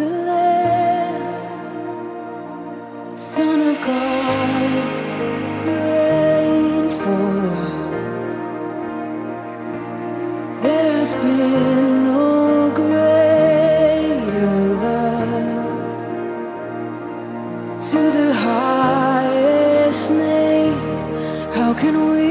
Lamb, Son of God, slain for us. There has been no greater love. To the highest name, how can we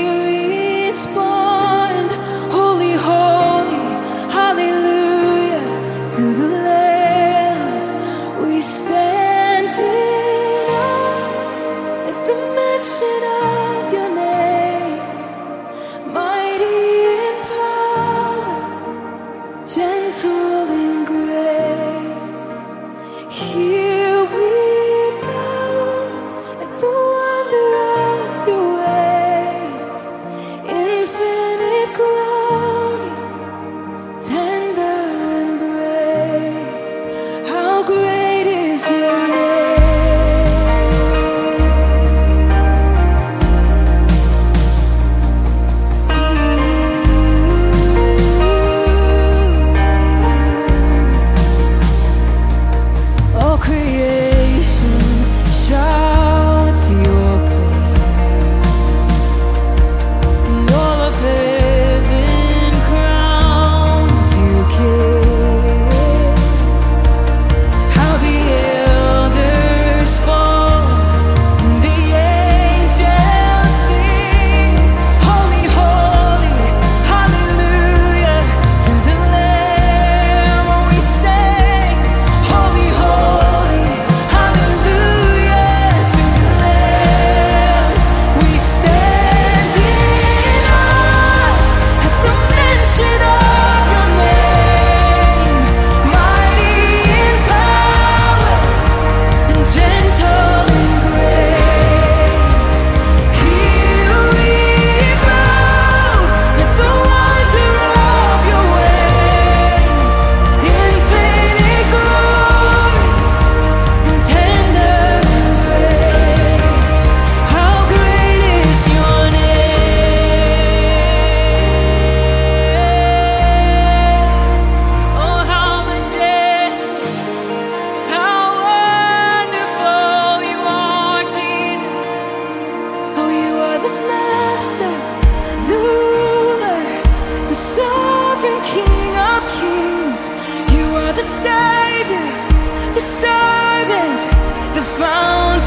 respond? Holy, holy, hallelujah. To the Lamb we stand in awe at the mention of your name. Mighty in power, gentle in grace. Here we bow at the wonder of your ways. Infinite glory, tender embrace. How great is your name? All creation shouts your praise, and all of heaven crowns you King. How the elders fall and the angels sing, holy, holy, hallelujah. To the Lamb we sing, holy, holy, hallelujah. To the Lamb we stand in awe at the mention of your name. Mighty in power and gentle in grace. Here we bow at the wonder of your ways. Infinite glory and tender embrace. How great is your name? Oh, how majestic, how wonderful you are, Jesus. Oh, you are the Master, the ruler, the sovereign King of kings. You are the Savior, the servant, the founder